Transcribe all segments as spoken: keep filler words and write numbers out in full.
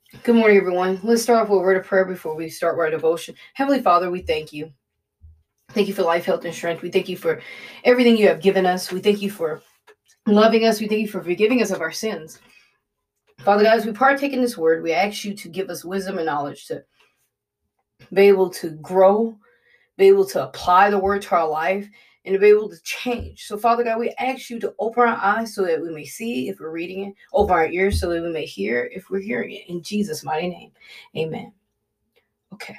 Good morning, everyone. Let's start off with a word of prayer before we start our devotion. Heavenly Father, we thank you. Thank you for life, health, and strength. We thank you for everything you have given us. We thank you for loving us. We thank you for forgiving us of our sins. Father God, as we partake in this word, we ask you to give us wisdom and knowledge to be able to grow, be able to apply the word to our life, and to be able to change. So, Father God, we ask you to open our eyes so that we may see if we're reading it, open our ears so that we may hear if we're hearing it. In Jesus' mighty name, amen. Okay.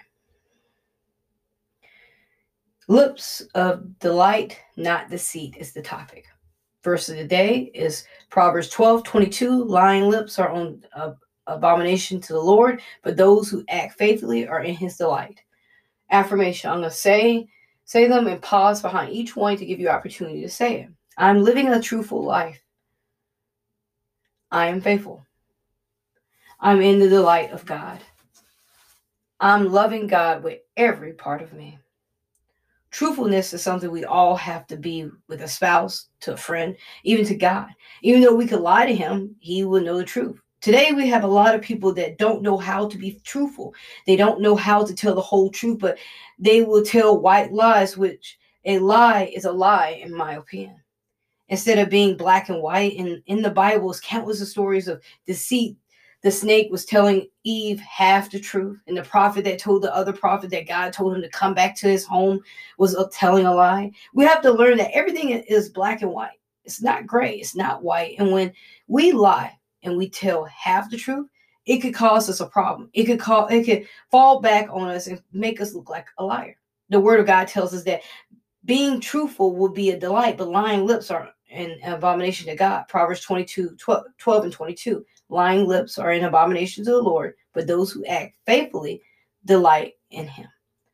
Lips of delight, not deceit, is the topic. Verse of the day is Proverbs twelve twenty-two. Lying lips are on uh, abomination to the Lord, but those who act faithfully are in his delight. Affirmation. I'm going to say, say them and pause behind each one to give you opportunity to say it. I'm living a truthful life. I am faithful. I'm in the delight of God. I'm loving God with every part of me. Truthfulness is something we all have to be with a spouse, to a friend, even to God. Even though we could lie to him, he will know the truth. Today, we have a lot of people that don't know how to be truthful. They don't know how to tell the whole truth, but they will tell white lies, which a lie is a lie, in my opinion. Instead of being black and white, and in the Bible, is countless of stories of deceit. The snake was telling Eve half the truth, and the prophet that told the other prophet that God told him to come back to his home was telling a lie. We have to learn that everything is black and white. It's not gray, it's not white. And when we lie and we tell half the truth, it could cause us a problem. It could call it could fall back on us and make us look like a liar. The word of God tells us that being truthful will be a delight, but lying lips are an abomination to God. Proverbs twenty-two, twelve, twelve and twenty-two. Lying lips are an abomination to the Lord, but those who act faithfully delight in him.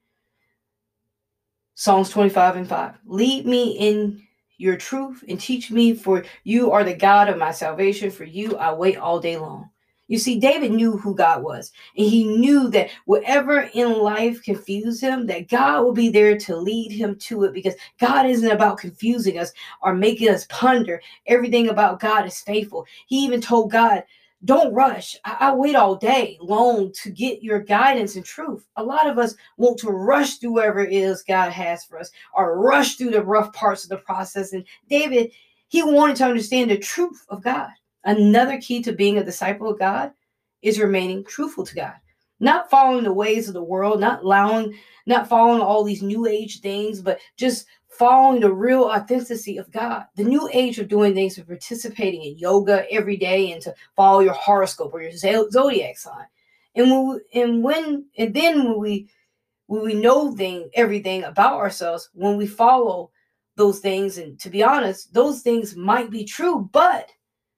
Psalms twenty-five and five. Lead me in your truth and teach me, for you are the God of my salvation. For you I wait all day long. You see, David knew who God was, and he knew that whatever in life confused him, that God will be there to lead him to it, because God isn't about confusing us or making us ponder. Everything about God is faithful. He even told God, don't rush. I, I wait all day long to get your guidance and truth. A lot of us want to rush through whatever it is God has for us, or rush through the rough parts of the process. And David, he wanted to understand the truth of God. Another key to being a disciple of God is remaining truthful to God. Not following the ways of the world, not allowing, not following all these new age things, but just following the real authenticity of God. The new age of doing things, of participating in yoga every day and to follow your horoscope or your zodiac sign. And when we, and when and then when we when we know thing everything about ourselves, when we follow those things, and to be honest, those things might be true, but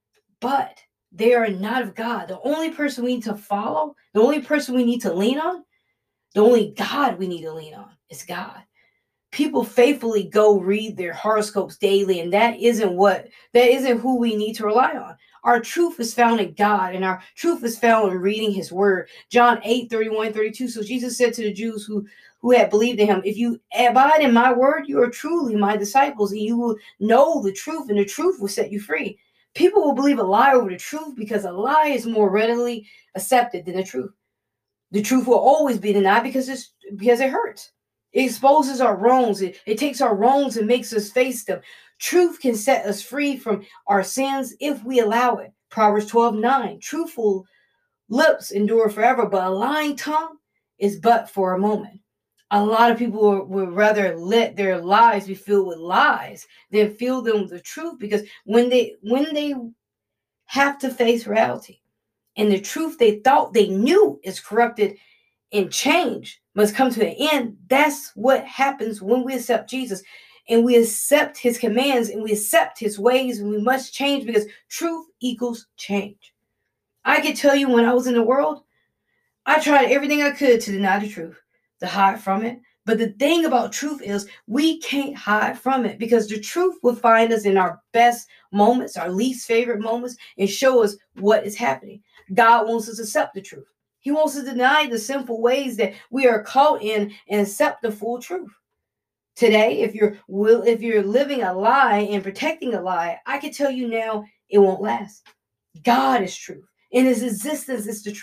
but they are not of God. The only person we need to follow, the only person we need to lean on, the only God we need to lean on is God. People faithfully go read their horoscopes daily, and that isn't what that isn't who we need to rely on. Our truth is found in God, and our truth is found in reading his word. John eight thirty-one, thirty-two. So Jesus said to the Jews who who had believed in him, if you abide in my word, you are truly my disciples, and you will know the truth, and the truth will set you free. People will believe a lie over the truth because a lie is more readily accepted than the truth. The truth will always be denied because it's because it hurts. It exposes our wrongs. It, it takes our wrongs and makes us face them. Truth can set us free from our sins if we allow it. Proverbs twelve nine. Truthful lips endure forever, but a lying tongue is but for a moment. A lot of people would rather let their lives be filled with lies than fill them with the truth, because when they when they have to face reality and the truth they thought they knew is corrupted and change must come to an end. That's what happens when we accept Jesus and we accept his commands and we accept his ways, and we must change because truth equals change. I can tell you, when I was in the world, I tried everything I could to deny the truth, to hide from it. But the thing about truth is we can't hide from it, because the truth will find us in our best moments, our least favorite moments, and show us what is happening. God wants us to accept the truth. He wants us to deny the sinful ways that we are caught in and accept the full truth. Today, if you're will if you're living a lie and protecting a lie, I can tell you now it won't last. God is truth, and his existence is the truth.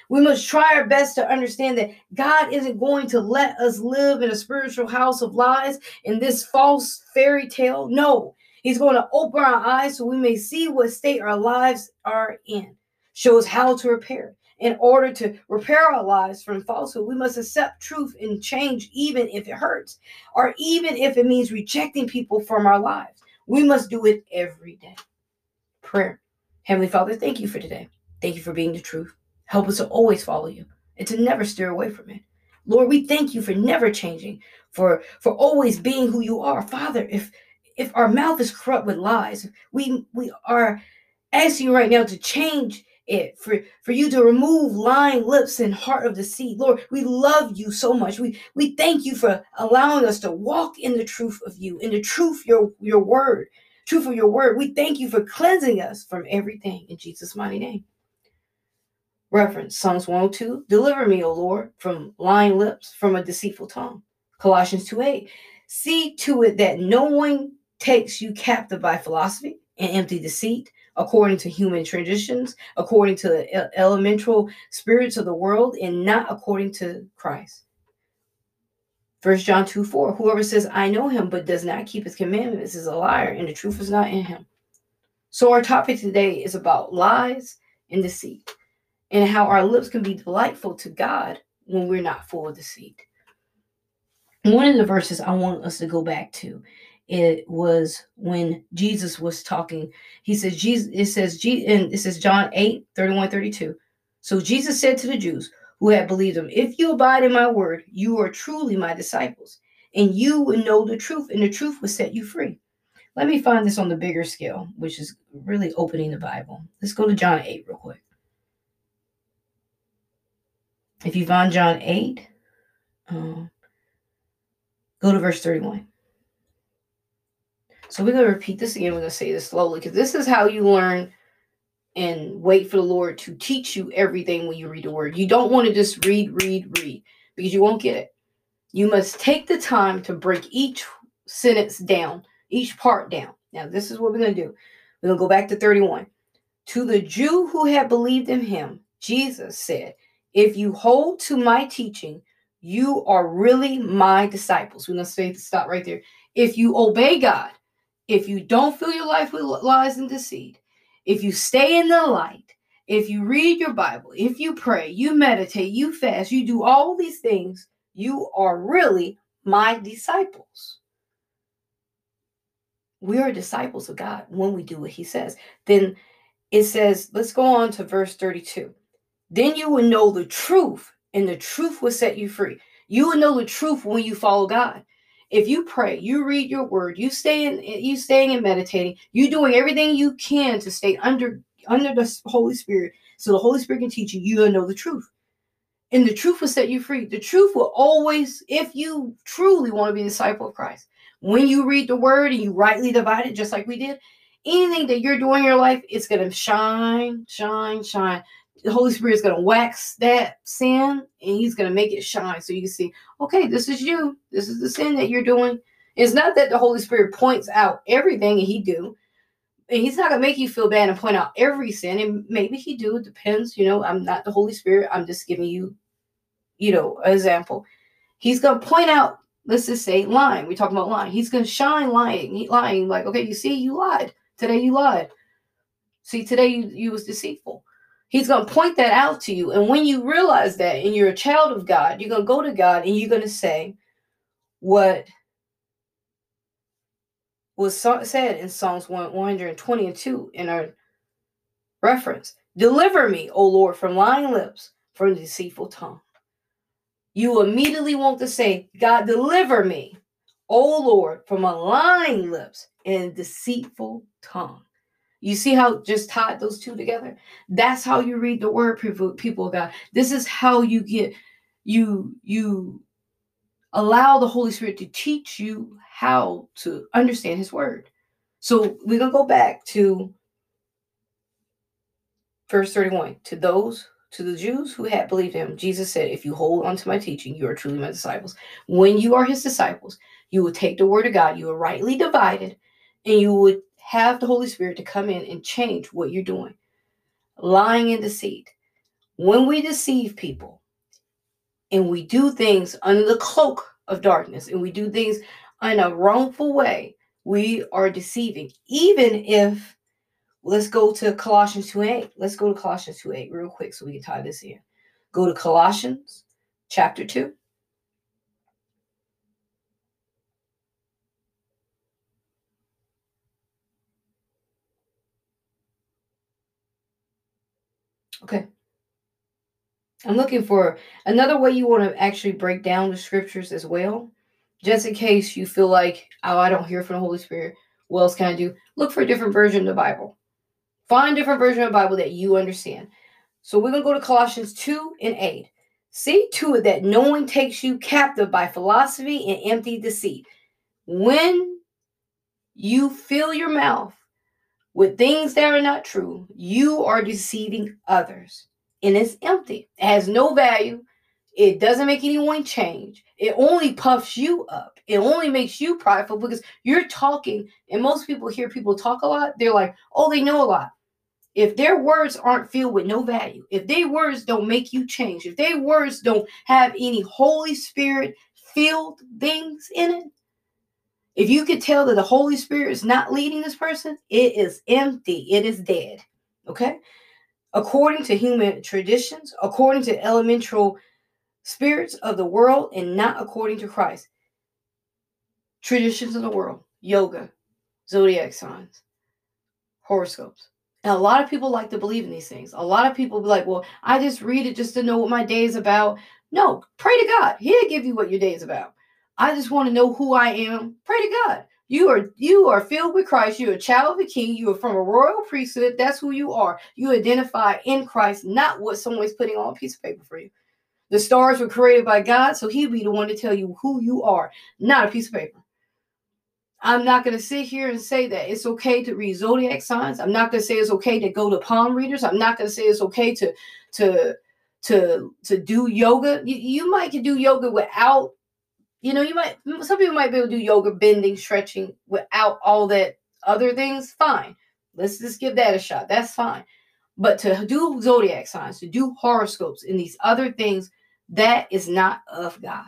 We must try our best to understand that God isn't going to let us live in a spiritual house of lies in this false fairy tale. No, He's going to open our eyes so we may see what state our lives are in. Show us how to repair. In order to repair our lives from falsehood, we must accept truth and change, even if it hurts, or even if it means rejecting people from our lives. We must do it every day. Prayer. Heavenly Father, thank you for today. Thank you for being the truth. Help us to always follow you and to never steer away from it. Lord, we thank you for never changing, for, for always being who you are. Father, if if our mouth is corrupt with lies, we we are asking you right now to change it, for, for you to remove lying lips and heart of deceit. Lord, we love you so much. We we thank you for allowing us to walk in the truth of you, in the truth, your, your word, truth of your word. We thank you for cleansing us from everything in Jesus' mighty name. Reference Psalms one oh two, deliver me, O Lord, from lying lips, from a deceitful tongue. Colossians two eight, see to it that no one takes you captive by philosophy and empty deceit, according to human traditions, according to the elemental spirits of the world, and not according to Christ. First John two four, whoever says, I know him, but does not keep his commandments is a liar, and the truth is not in him. So our topic today is about lies and deceit, and how our lips can be delightful to God when we're not full of deceit. One of the verses I want us to go back to, it was when Jesus was talking. He says, Jesus, it says, and it says John eight, thirty-one, thirty-two. So Jesus said to the Jews who had believed him, if you abide in my word, you are truly my disciples, and you will know the truth, and the truth will set you free. Let me find this on the bigger scale, which is really opening the Bible. Let's go to John eight real quick. If you find John eight, um, go to verse thirty-one. So we're going to repeat this again. We're going to say this slowly, because this is how you learn and wait for the Lord to teach you everything when you read the word. You don't want to just read, read, read, because you won't get it. You must take the time to break each sentence down, each part down. Now, this is what we're going to do. We're going to go back to thirty-one. To the Jew who had believed in him, Jesus said, if you hold to my teaching, you are really my disciples. We're going to say stop right there. If you obey God, if you don't fill your life with lies and deceit, if you stay in the light, if you read your Bible, if you pray, you meditate, you fast, you do all these things, you are really my disciples. We are disciples of God when we do what he says. Then it says, let's go on to verse thirty-two. Then you will know the truth, and the truth will set you free. You will know the truth when you follow God. If you pray, you read your word, you stay in, you staying and meditating, you doing everything you can to stay under under the Holy Spirit, so the Holy Spirit can teach you, you will know the truth. And the truth will set you free. The truth will always, if you truly want to be a disciple of Christ, when you read the word and you rightly divide it, just like we did, anything that you're doing in your life, it's going to shine, shine, shine. The Holy Spirit is going to wax that sin, and he's going to make it shine so you can see, okay, this is you. This is the sin that you're doing. It's not that the Holy Spirit points out everything he do. And he's not going to make you feel bad and point out every sin. And maybe he do. It depends. You know, I'm not the Holy Spirit. I'm just giving you, you know, an example. He's going to point out, let's just say, lying. We're talking about lying. He's going to shine lying. Lying like, okay, you see, you lied. Today you lied. See, today you, you was deceitful. He's going to point that out to you. And when you realize that and you're a child of God, you're going to go to God and you're going to say what was said in Psalms one hundred twenty and two in our reference. Deliver me, O Lord, from lying lips, from deceitful tongue. You immediately want to say, God, deliver me, O Lord, from a lying lips and deceitful tongue. You see how just tied those two together? That's how you read the word, people, people of God. This is how you get, you, you allow the Holy Spirit to teach you how to understand his word. So we're going to go back to verse thirty-one. To those, to the Jews who had believed him, Jesus said, if you hold on to my teaching, you are truly my disciples. When you are his disciples, you will take the word of God, you will rightly divide it, and you would have the Holy Spirit to come in and change what you're doing. Lying and deceit. When we deceive people and we do things under the cloak of darkness and we do things in a wrongful way, we are deceiving. Even if, let's go to Colossians two eight. Let's go to Colossians two eight real quick so we can tie this in. Go to Colossians chapter two. Okay. I'm looking for another way you want to actually break down the scriptures as well. Just in case you feel like, oh, I don't hear from the Holy Spirit. What else can I do? Look for a different version of the Bible. Find a different version of the Bible that you understand. So we're going to go to Colossians two and eight. See to it that no one takes you captive by philosophy and empty deceit. When you fill your mouth with things that are not true, you are deceiving others. And it's empty. It has no value. It doesn't make anyone change. It only puffs you up. It only makes you prideful because you're talking. And most people hear people talk a lot. They're like, oh, they know a lot. If their words aren't filled with no value, if their words don't make you change, if their words don't have any Holy Spirit filled things in it, if you could tell that the Holy Spirit is not leading this person, it is empty. It is dead. Okay? According to human traditions, according to elemental spirits of the world, and not according to Christ. Traditions of the world, yoga, zodiac signs, horoscopes. And a lot of people like to believe in these things. A lot of people be like, well, I just read it just to know what my day is about. No, pray to God. He'll give you what your day is about. I just want to know who I am. Pray to God. You are you are filled with Christ. You're a child of the King. You are from a royal priesthood. That's who you are. You identify in Christ, not what someone's putting on a piece of paper for you. The stars were created by God, so he'll be the one to tell you who you are, not a piece of paper. I'm not going to sit here and say that it's okay to read zodiac signs. I'm not going to say it's okay to go to palm readers. I'm not going to say it's okay to to to to do yoga. You, you might can do yoga without, you know, you might, some people might be able to do yoga, bending, stretching without all that other things. Fine. Let's just give that a shot. That's fine. But to do zodiac signs, to do horoscopes and these other things, that is not of God.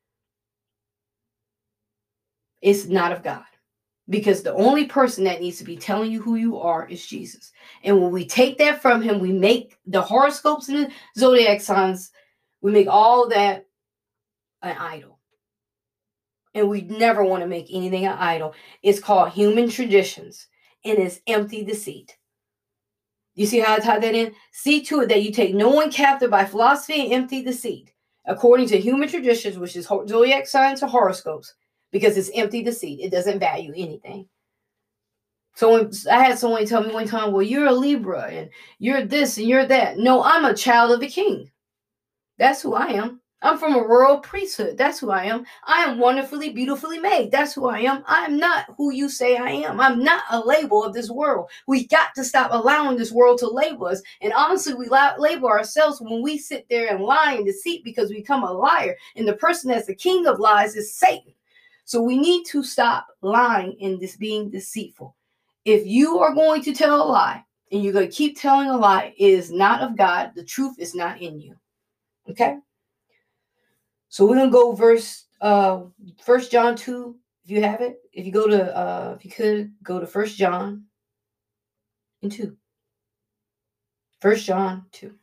It's not of God. Because the only person that needs to be telling you who you are is Jesus. And when we take that from him, we make the horoscopes and the zodiac signs, we make all that an idol. And we never want to make anything an idol. It's called human traditions, and it's empty deceit. You see how I tied that in? See to it that you take no one captive by philosophy and empty deceit, according to human traditions, which is zodiac signs or horoscopes, because it's empty deceit. It doesn't value anything. So when, I had someone tell me one time, well, you're a Libra, and you're this, and you're that. No, I'm a child of the King. That's who I am. I'm from a royal priesthood. That's who I am. I am wonderfully, beautifully made. That's who I am. I am not who you say I am. I'm not a label of this world. We got to stop allowing this world to label us. And honestly, we label ourselves when we sit there and lie and deceit because we become a liar. And the person that's the king of lies is Satan. So we need to stop lying and this being deceitful. If you are going to tell a lie and you're going to keep telling a lie, it is not of God. The truth is not in you. Okay? So we're gonna go verse uh First John two, if you have it. If you go to uh if you could go to First John and two. First John two.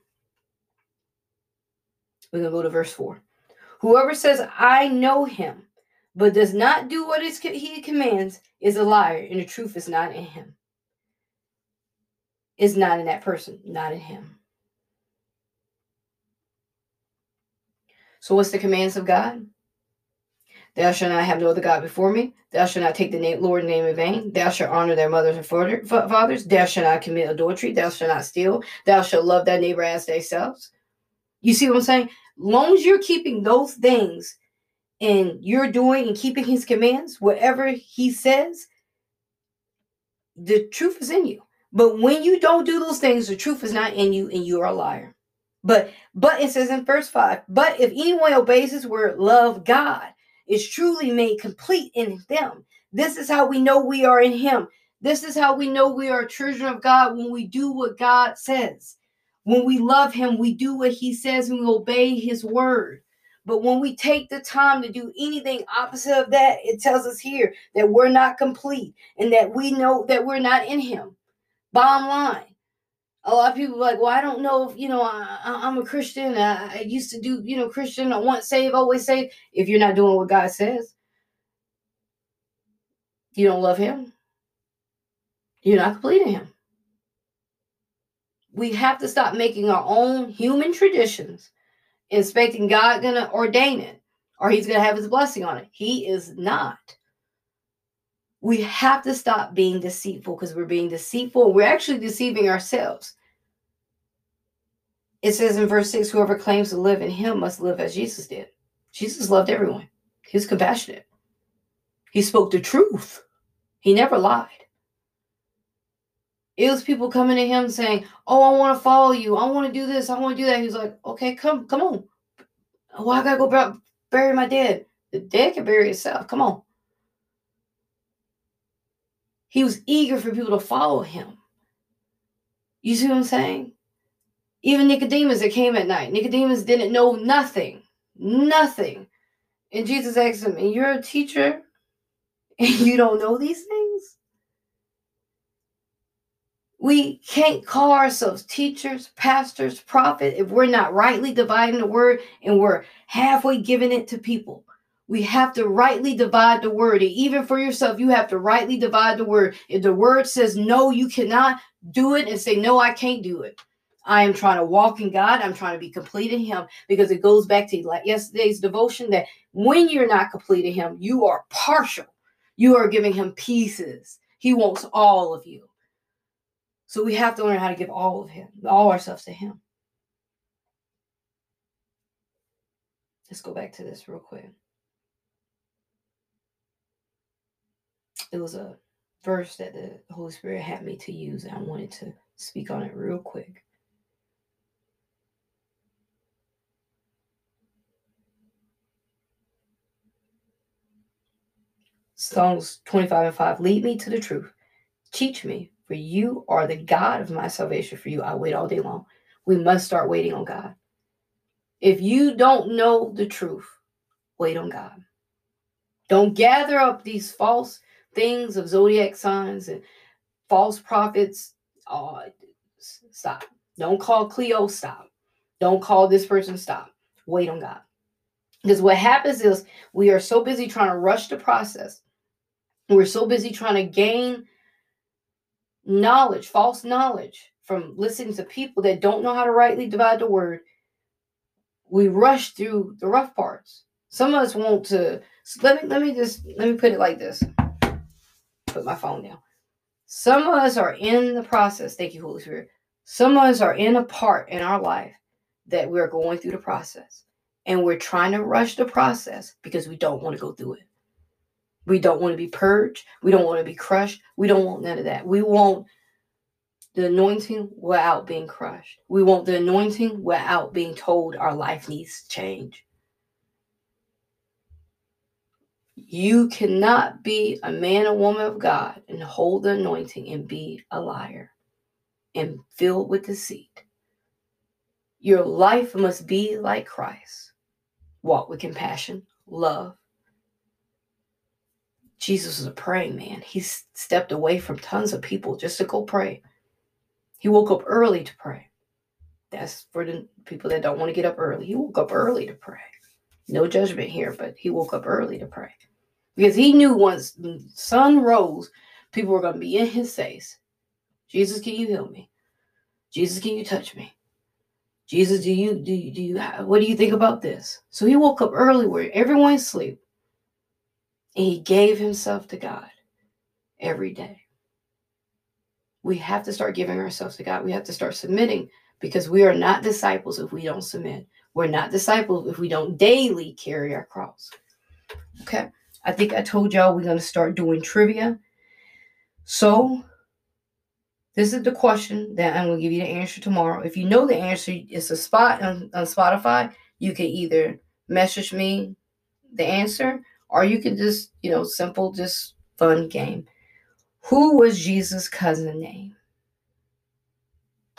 We're gonna go to verse four. Whoever says I know him, but does not do what is he commands, is a liar, and the truth is not in him. Is not in that person, not in him. So what's the commands of God? Thou shalt not have no other God before me. Thou shalt not take the name, Lord's name in vain. Thou shalt honor their mothers and fathers. Thou shalt not commit adultery. Thou shalt not steal. Thou shalt love thy neighbor as thyself. You see what I'm saying? Long as you're keeping those things and you're doing and keeping his commands, whatever he says, the truth is in you. But when you don't do those things, the truth is not in you and you are a liar. But but it says in verse five, but if anyone obeys his word, love God, is truly made complete in them. This is how we know we are in him. This is how we know we are children of God, when we do what God says. When we love him, we do what he says and we obey his word. But when we take the time to do anything opposite of that, it tells us here that we're not complete and that we know that we're not in him. Bottom line. A lot of people are like, well, I don't know if, you know, I, I'm a Christian. I, I used to do, you know, Christian. I want saved, always saved. If you're not doing what God says, you don't love him. You're not complete in him. We have to stop making our own human traditions, expecting God gonna ordain it or he's gonna have his blessing on it. He is not. We have to stop being deceitful because we're being deceitful. We're actually deceiving ourselves. It says in verse six, whoever claims to live in him must live as Jesus did. Jesus loved everyone. He was compassionate. He spoke the truth. He never lied. It was people coming to him saying, oh, I want to follow you. I want to do this. I want to do that. He was like, okay, come, come on. Oh, I got to go bur- bury my dead. The dead can bury itself. Come on. He was eager for people to follow him. You see what I'm saying? Even Nicodemus that came at night. Nicodemus didn't know nothing. Nothing. And Jesus asked him, and you're a teacher and you don't know these things? We can't call ourselves teachers, pastors, prophets if we're not rightly dividing the word and we're halfway giving it to people. We have to rightly divide the word. And even for yourself, you have to rightly divide the word. If the word says, no, you cannot do it, and say, no, I can't do it. I am trying to walk in God. I'm trying to be complete in him, because it goes back to like yesterday's devotion that when you're not complete in him, you are partial. You are giving him pieces. He wants all of you. So we have to learn how to give all of him, all ourselves to him. Let's go back to this real quick. It was a verse that the Holy Spirit had me to use, and I wanted to speak on it real quick. Psalms twenty-five and five, lead me to the truth. Teach me, for you are the God of my salvation. For you, I wait all day long. We must start waiting on God. If you don't know the truth, wait on God. Don't gather up these false things of zodiac signs and false prophets. Oh, stop. Don't call Cleo, stop. Don't call this person, stop. Wait on God. Because what happens is we are so busy trying to rush the process. We're so busy trying to gain knowledge, false knowledge, from listening to people that don't know how to rightly divide the word. We rush through the rough parts. Some of us want to, let me, let me just, let me put it like this. Put my phone down. Some of us are in the process. Thank you, Holy Spirit. Some of us are in a part in our life that we're going through the process. And we're trying to rush the process because we don't want to go through it. We don't want to be purged. We don't want to be crushed. We don't want none of that. We want the anointing without being crushed. We want the anointing without being told our life needs to change. You cannot be a man or woman of God and hold the anointing and be a liar and filled with deceit. Your life must be like Christ. Walk with compassion, love. Jesus was a praying man. He stepped away from tons of people just to go pray. He woke up early to pray. That's for the people that don't want to get up early. He woke up early to pray. No judgment here, but he woke up early to pray. Because he knew once the sun rose, people were going to be in his face. Jesus, can you heal me? Jesus, can you touch me? Jesus, do you, do you, do you, what do you think about this? So he woke up early where everyone's asleep. And he gave himself to God every day. We have to start giving ourselves to God. We have to start submitting, because we are not disciples if we don't submit. We're not disciples if we don't daily carry our cross. Okay. I think I told y'all we're going to start doing trivia. So this is the question that I'm going to give you the answer tomorrow. If you know the answer, it's a spot on, on Spotify. You can either message me the answer, or you can just, you know, simple, just fun game. Who was Jesus' cousin name?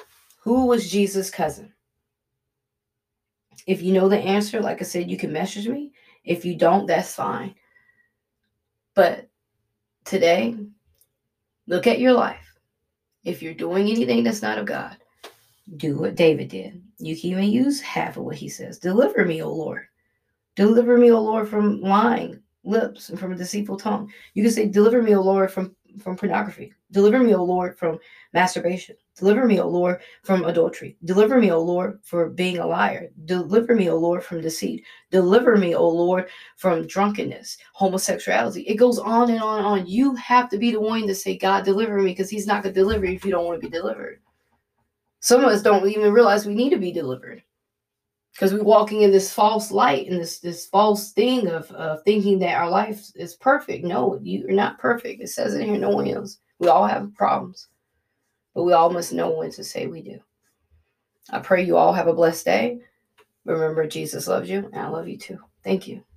Who was Jesus' cousin? If you know the answer, like I said, you can message me. If you don't, that's fine. But today, look at your life. If you're doing anything that's not of God, do what David did. You can even use half of what he says. Deliver me, O Lord. Deliver me, O Lord, from lying lips and from a deceitful tongue. You can say, deliver me, O Lord, from, from pornography. Deliver me, O Lord, from masturbation. Deliver me, O Lord, from adultery. Deliver me, O Lord, for being a liar. Deliver me, O Lord, from deceit. Deliver me, O Lord, from drunkenness, homosexuality. It goes on and on and on. You have to be the one to say, God, deliver me, because he's not going to deliver you if you don't want to be delivered. Some of us don't even realize we need to be delivered, because we're walking in this false light and this this false thing of, of thinking that our life is perfect. No, you're not perfect. It says it here, no one is. We all have problems, but we all must know when to say we do. I pray you all have a blessed day. Remember, Jesus loves you, and I love you too. Thank you.